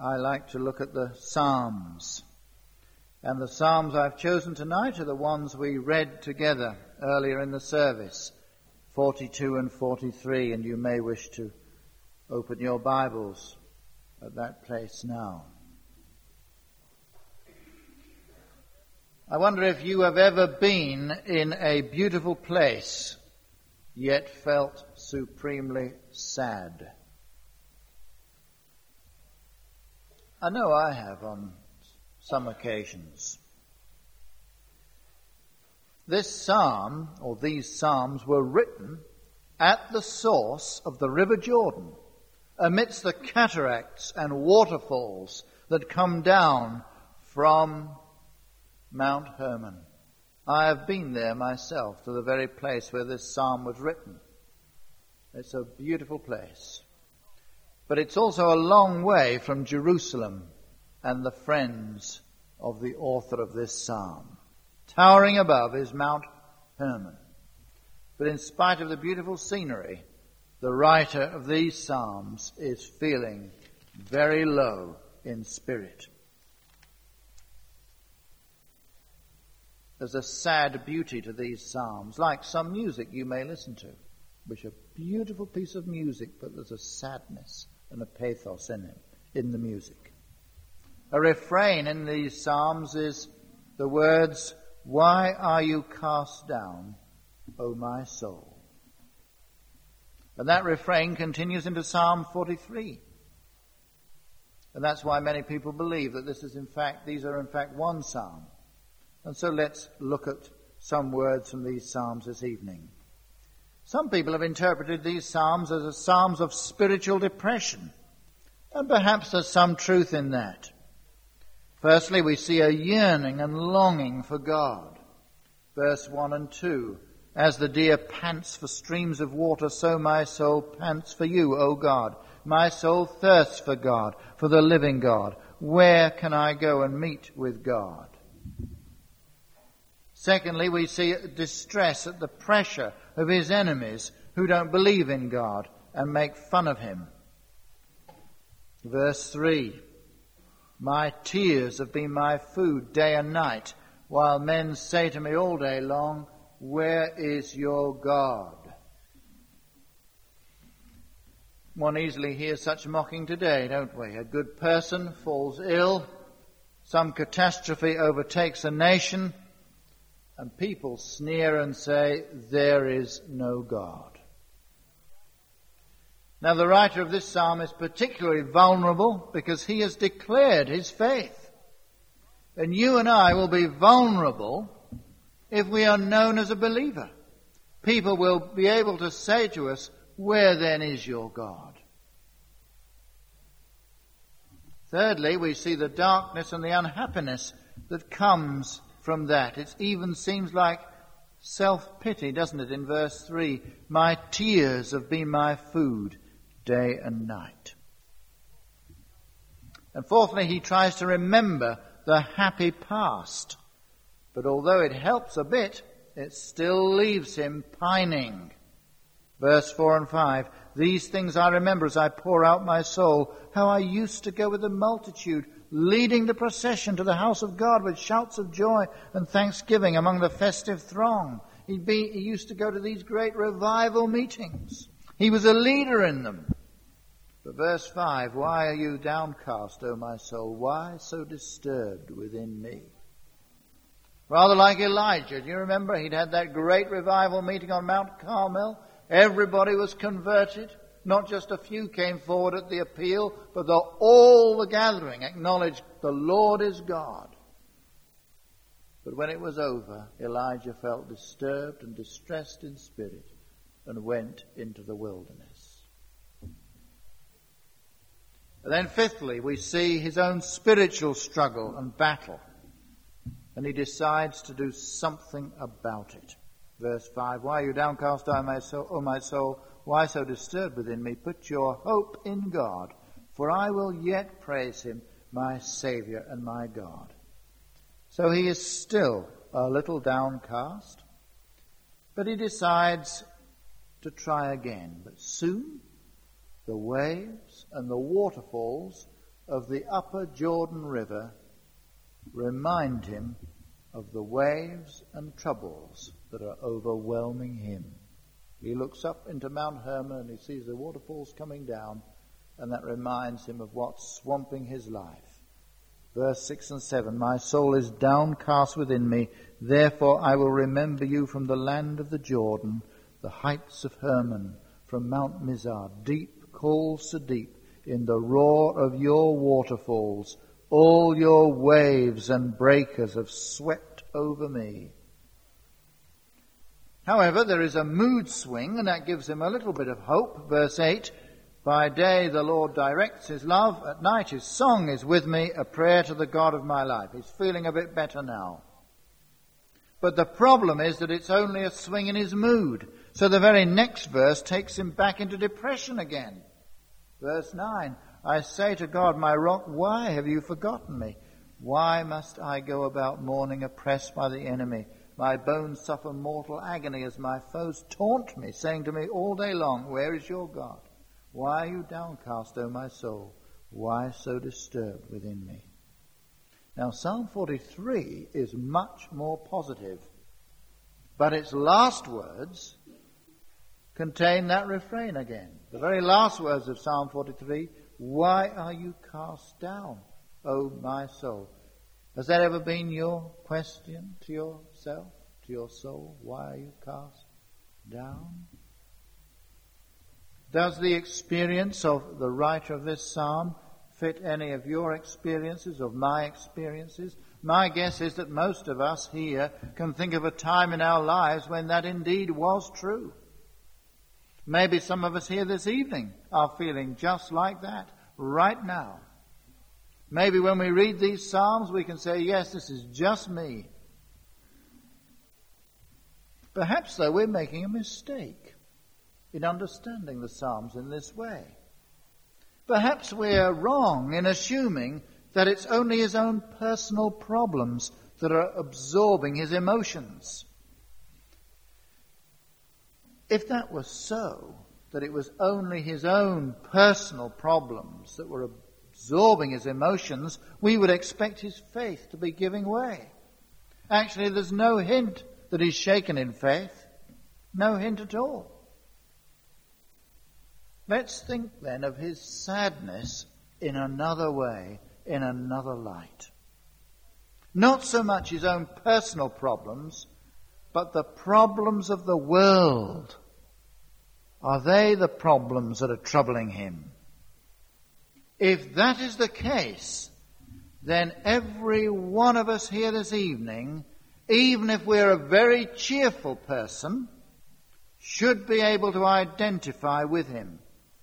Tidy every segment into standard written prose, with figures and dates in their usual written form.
I like to look at the Psalms. And the Psalms I've chosen tonight are the ones we read together earlier in the service, 42 and 43, and you may wish to open your Bibles at that place now. I wonder if you have ever been in a beautiful place, yet felt supremely sad. I know I have on some occasions. This psalm, or these psalms, were written at the source of the River Jordan, amidst the cataracts and waterfalls that come down from Mount Hermon. I have been there myself, to the very place where this psalm was written. It's a beautiful place. But it's also a long way from Jerusalem and the friends of the author of this psalm. Towering above is Mount Hermon. But in spite of the beautiful scenery, the writer of these psalms is feeling very low in spirit. There's a sad beauty to these psalms, like some music you may listen to, which is a beautiful piece of music, but there's a sadness and a pathos in the music. A refrain in these psalms is the words, "Why are you cast down, O my soul?" And that refrain continues into Psalm 43. And that's why many people believe that these are in fact one psalm. And so let's look at some words from these psalms this evening. Some people have interpreted these psalms as psalms of spiritual depression. And perhaps there's some truth in that. Firstly, we see a yearning and longing for God. Verse 1 and 2. As the deer pants for streams of water, so my soul pants for you, O God. My soul thirsts for God, for the living God. Where can I go and meet with God? Secondly, we see distress at the pressure of his enemies who don't believe in God and make fun of him. Verse 3, my tears have been my food day and night, while men say to me all day long, where is your God? One easily hears such mocking today, don't we? A good person falls ill, some catastrophe overtakes a nation, and people sneer and say, there is no God. Now, the writer of this psalm is particularly vulnerable because he has declared his faith. And you and I will be vulnerable if we are known as a believer. People will be able to say to us, where then is your God? Thirdly, we see the darkness and the unhappiness that comes from that. It even seems like self-pity, doesn't it, in verse 3? My tears have been my food day and night. And fourthly, he tries to remember the happy past. But although it helps a bit, it still leaves him pining. Verse 4 and 5, these things I remember as I pour out my soul, how I used to go with the multitude, leading the procession to the house of God with shouts of joy and thanksgiving among the festive throng. He used to go to these great revival meetings. He was a leader in them. But verse 5, why are you downcast, O my soul? Why so disturbed within me? Rather like Elijah. Do you remember? He'd had that great revival meeting on Mount Carmel. Everybody was converted. Not just a few came forward at the appeal, but all the gathering acknowledged the Lord is God. But when it was over, Elijah felt disturbed and distressed in spirit and went into the wilderness. And then fifthly, we see his own spiritual struggle and battle. And he decides to do something about it. Verse 5, why are you downcast, O my soul? Why so disturbed within me? Put your hope in God, for I will yet praise him, my Saviour and my God. So he is still a little downcast, but he decides to try again. But soon the waves and the waterfalls of the upper Jordan River remind him of the waves and troubles that are overwhelming him. He looks up into Mount Hermon and he sees the waterfalls coming down, and that reminds him of what's swamping his life. Verse 6 and 7, my soul is downcast within me, therefore I will remember you from the land of the Jordan, the heights of Hermon, from Mount Mizar. Deep calls to deep in the roar of your waterfalls. All your waves and breakers have swept over me. However, there is a mood swing, and that gives him a little bit of hope. Verse 8, by day the Lord directs his love, at night his song is with me, a prayer to the God of my life. He's feeling a bit better now. But the problem is that it's only a swing in his mood. So the very next verse takes him back into depression again. Verse 9, I say to God, my rock, why have you forgotten me? Why must I go about mourning, oppressed by the enemy? My bones suffer mortal agony as my foes taunt me, saying to me all day long, where is your God? Why are you downcast, O my soul? Why so disturbed within me? Now, Psalm 43 is much more positive, but its last words contain that refrain again. The very last words of Psalm 43, why are you cast down, O my soul? Has that ever been your question to yourself, to your soul? Why are you cast down? Does the experience of the writer of this psalm fit any of your experiences, of my experiences? My guess is that most of us here can think of a time in our lives when that indeed was true. Maybe some of us here this evening are feeling just like that right now. Maybe when we read these Psalms, we can say, yes, this is just me. Perhaps, though, we're making a mistake in understanding the Psalms in this way. Perhaps we're wrong in assuming that it's only his own personal problems that are absorbing his emotions. If that was so, that it was only his own personal problems that were absorbing his emotions, we would expect his faith to be giving way. Actually, there's no hint that he's shaken in faith. No hint at all. Let's think then of his sadness in another way, in another light. Not so much his own personal problems, but the problems of the world. Are they the problems that are troubling him? If that is the case, then every one of us here this evening, even if we're a very cheerful person, should be able to identify with him.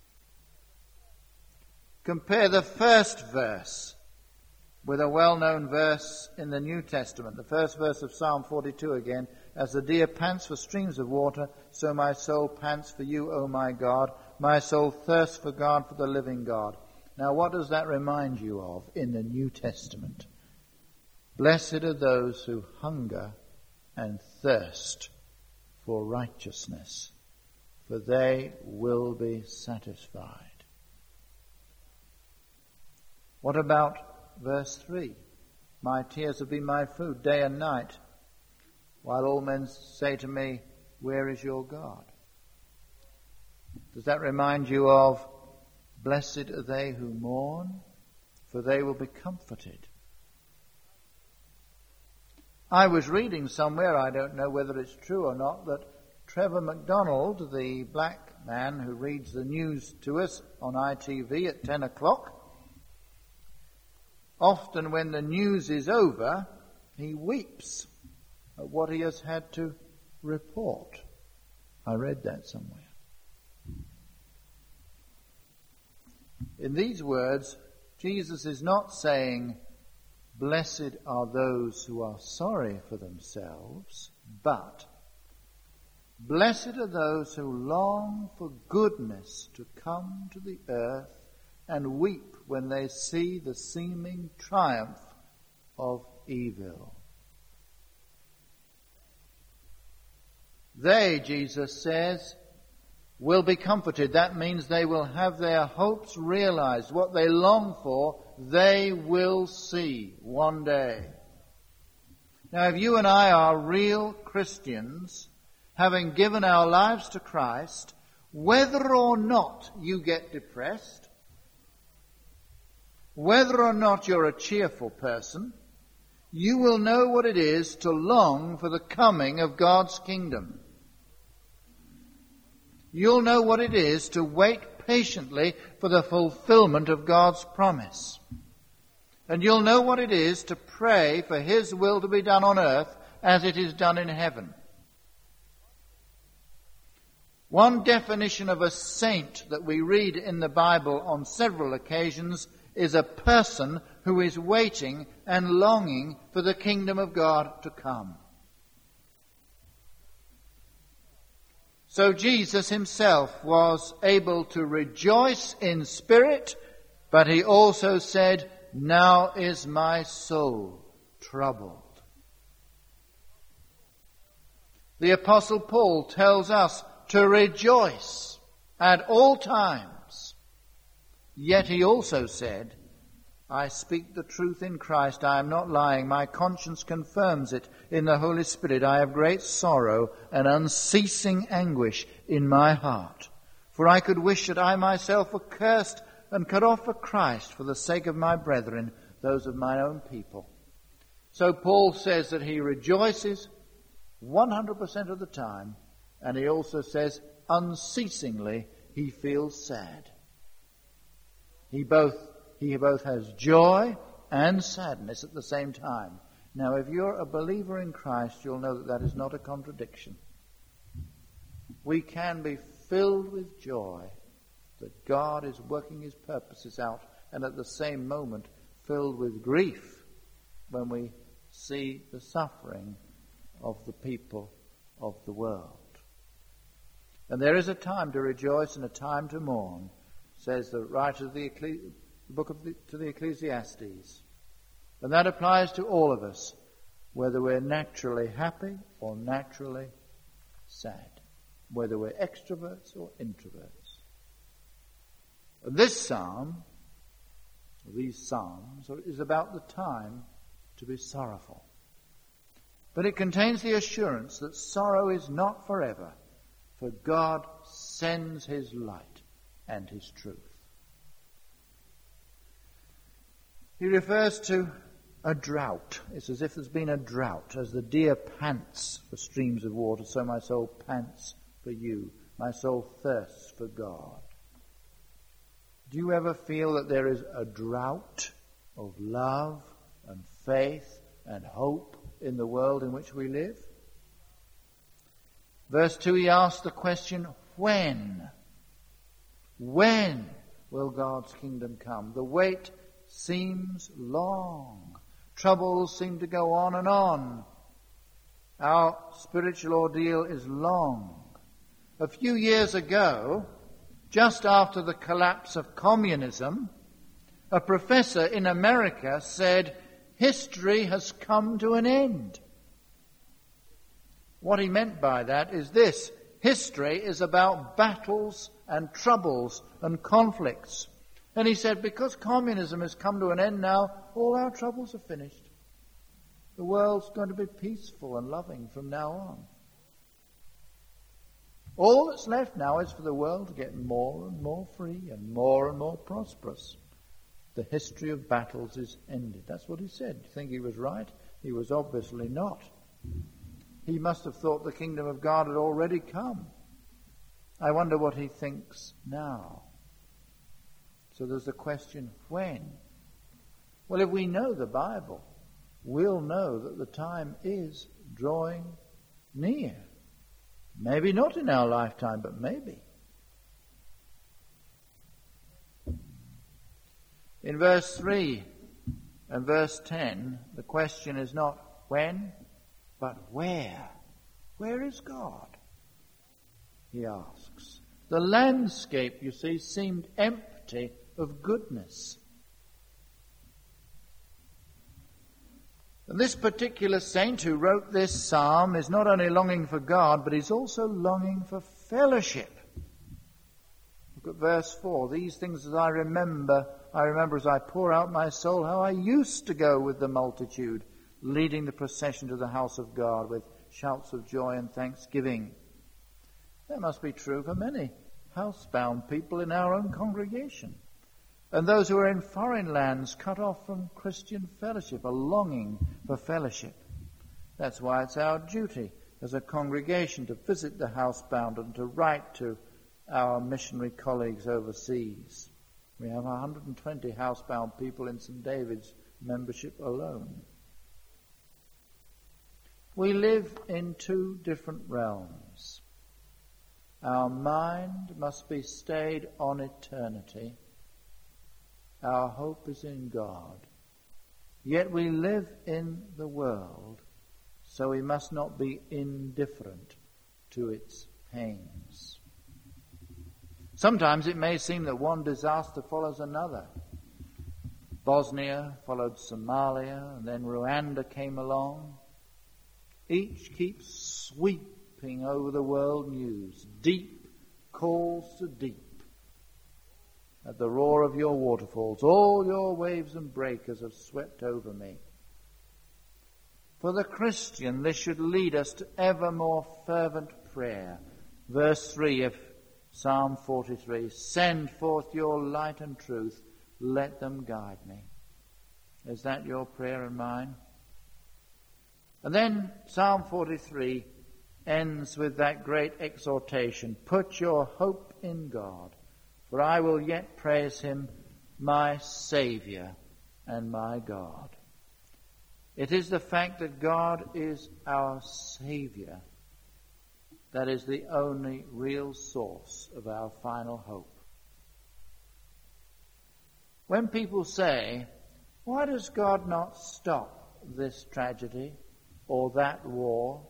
Compare the first verse with a well-known verse in the New Testament, the first verse of Psalm 42 again. As the deer pants for streams of water, so my soul pants for you, O my God. My soul thirsts for God, for the living God. Now, what does that remind you of in the New Testament? Blessed are those who hunger and thirst for righteousness, for they will be satisfied. What about verse 3? My tears have been my food day and night, while all men say to me, where is your God? Does that remind you of, blessed are they who mourn, for they will be comforted? I was reading somewhere, I don't know whether it's true or not, that Trevor McDonald, the black man who reads the news to us on ITV at 10 o'clock, often when the news is over, he weeps at what he has had to report. I read that somewhere. In these words, Jesus is not saying, blessed are those who are sorry for themselves, but blessed are those who long for goodness to come to the earth and weep when they see the seeming triumph of evil. They, Jesus says, will be comforted. That means they will have their hopes realized. What they long for, they will see one day. Now, if you and I are real Christians, having given our lives to Christ, whether or not you get depressed, whether or not you're a cheerful person, you will know what it is to long for the coming of God's kingdom. You'll know what it is to wait patiently for the fulfillment of God's promise. And you'll know what it is to pray for His will to be done on earth as it is done in heaven. One definition of a saint that we read in the Bible on several occasions is a person who is waiting and longing for the kingdom of God to come. So Jesus himself was able to rejoice in spirit, but he also said, "Now is my soul troubled." The Apostle Paul tells us to rejoice at all times. Yet he also said, "I speak the truth in Christ, I am not lying. My conscience confirms it in the Holy Spirit. I have great sorrow and unceasing anguish in my heart. For I could wish that I myself were cursed and cut off for Christ for the sake of my brethren, those of my own people." So Paul says that he rejoices 100% of the time, and he also says unceasingly he feels sad. He both has joy and sadness at the same time. Now, if you're a believer in Christ, you'll know that that is not a contradiction. We can be filled with joy that God is working His purposes out, and at the same moment filled with grief when we see the suffering of the people of the world. And there is a time to rejoice and a time to mourn, says the writer of the book to the Ecclesiastes. And that applies to all of us, whether we're naturally happy or naturally sad, whether we're extroverts or introverts. This psalm, or these psalms, is about the time to be sorrowful. But it contains the assurance that sorrow is not forever, for God sends His light and His truth. He refers to a drought. It's as if there's been a drought. As the deer pants for streams of water, so my soul pants for you. My soul thirsts for God. Do you ever feel that there is a drought of love and faith and hope in the world in which we live? Verse 2, he asks the question, when? When will God's kingdom come? The wait seems long. Troubles seem to go on and on. Our spiritual ordeal is long. A few years ago, just after the collapse of communism, a professor in America said, "History has come to an end." What he meant by that is this: history is about battles and troubles and conflicts. And he said, because communism has come to an end now, all our troubles are finished. The world's going to be peaceful and loving from now on. All that's left now is for the world to get more and more free and more prosperous. The history of battles is ended. That's what he said. Do you think he was right? He was obviously not. He must have thought the kingdom of God had already come. I wonder what he thinks now. So there's the question, when? Well, if we know the Bible, we'll know that the time is drawing near. Maybe not in our lifetime, but maybe. In verse 3 and verse 10, the question is not when, but where? Where is God? He asks. The landscape, you see, seemed empty of goodness. And this particular saint who wrote this psalm is not only longing for God, but he's also longing for fellowship. Look at verse 4. These things as I remember I remember as I pour out my soul how I used to go with the multitude, leading the procession to the house of God with shouts of joy and thanksgiving. That must be true for many housebound people in our own congregation, and those who are in foreign lands cut off from Christian fellowship, a longing for fellowship. That's why it's our duty as a congregation to visit the housebound and to write to our missionary colleagues overseas. We have 120 housebound people in St. David's membership alone. We live in two different realms. Our mind must be stayed on eternity. Our hope is in God. Yet we live in the world, so we must not be indifferent to its pains. Sometimes it may seem that one disaster follows another. Bosnia followed Somalia, and then Rwanda came along. Each keeps sweeping over the world news. Deep calls to deep. At the roar of your waterfalls, all your waves and breakers have swept over me. For the Christian, this should lead us to ever more fervent prayer. Verse 3 of Psalm 43, send forth your light and truth, let them guide me. Is that your prayer and mine? And then Psalm 43 ends with that great exhortation, put your hope in God, for I will yet praise him, my Saviour and my God. It is the fact that God is our Saviour that is the only real source of our final hope. When people say, why does God not stop this tragedy or that war?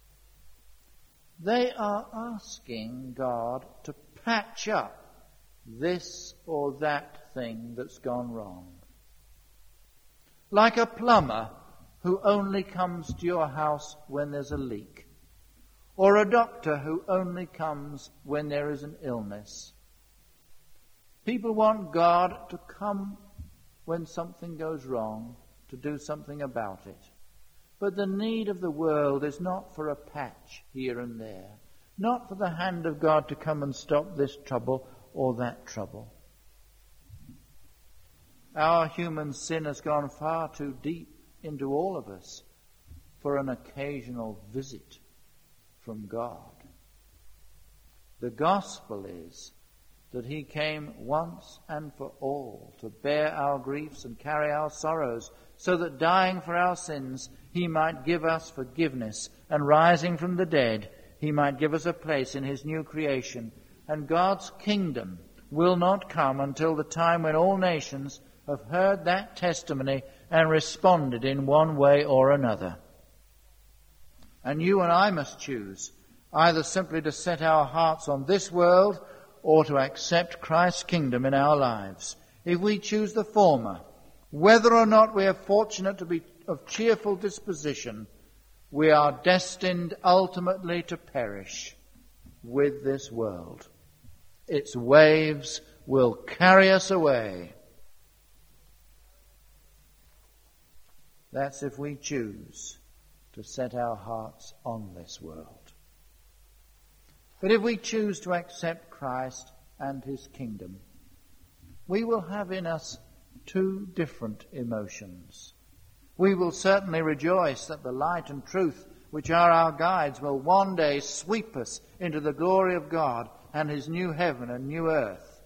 They are asking God to patch up this or that thing that's gone wrong. Like a plumber who only comes to your house when there's a leak, or a doctor who only comes when there is an illness. People want God to come when something goes wrong, to do something about it. But the need of the world is not for a patch here and there, not for the hand of God to come and stop this trouble or that trouble. Our human sin has gone far too deep into all of us for an occasional visit from God. The gospel is that he came once and for all to bear our griefs and carry our sorrows, so that dying for our sins, he might give us forgiveness, and rising from the dead, he might give us a place in his new creation. And God's kingdom will not come until the time when all nations have heard that testimony and responded in one way or another. And you and I must choose either simply to set our hearts on this world or to accept Christ's kingdom in our lives. If we choose the former, whether or not we are fortunate to be of cheerful disposition, we are destined ultimately to perish with this world. Its waves will carry us away. That's if we choose to set our hearts on this world. But if we choose to accept Christ and his kingdom, we will have in us two different emotions. We will certainly rejoice that the light and truth, which are our guides, will one day sweep us into the glory of God and his new heaven and new earth.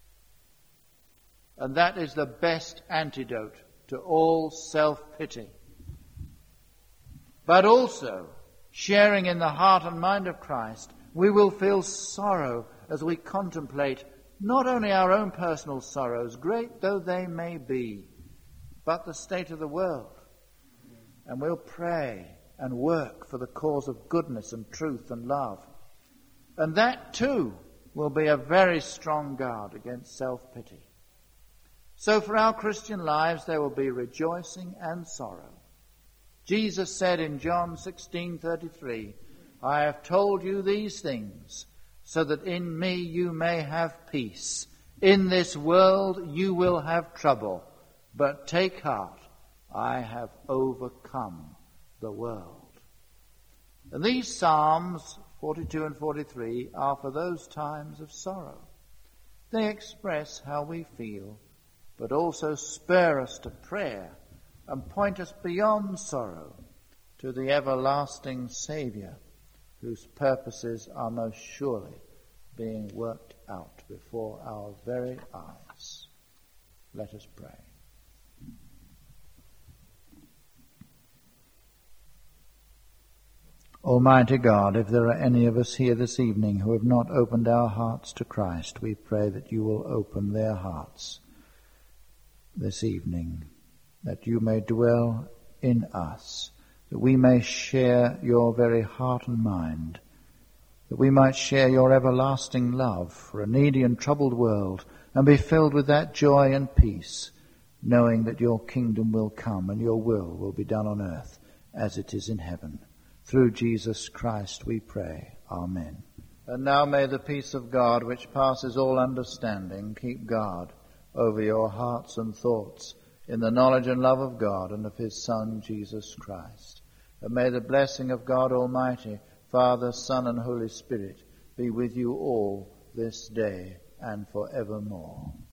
And that is the best antidote to all self-pity. But also, sharing in the heart and mind of Christ, we will feel sorrow as we contemplate not only our own personal sorrows, great though they may be, but the state of the world. And we'll pray and work for the cause of goodness and truth and love. And that too will be a very strong guard against self-pity. So for our Christian lives there will be rejoicing and sorrow. Jesus said in John 16:33, I have told you these things so that in me you may have peace. In this world you will have trouble, but take heart, I have overcome the world. And these Psalms 42 and 43 are for those times of sorrow. They express how we feel, but also spur us to prayer and point us beyond sorrow to the everlasting Saviour, whose purposes are most surely being worked out before our very eyes. Let us pray. Almighty God, if there are any of us here this evening who have not opened our hearts to Christ, we pray that you will open their hearts this evening, that you may dwell in us, that we may share your very heart and mind, that we might share your everlasting love for a needy and troubled world, and be filled with that joy and peace, knowing that your kingdom will come and your will be done on earth as it is in heaven. Through Jesus Christ we pray. Amen. And now may the peace of God, which passes all understanding, keep guard over your hearts and thoughts in the knowledge and love of God and of his Son, Jesus Christ. And may the blessing of God Almighty, Father, Son, and Holy Spirit be with you all this day and forevermore.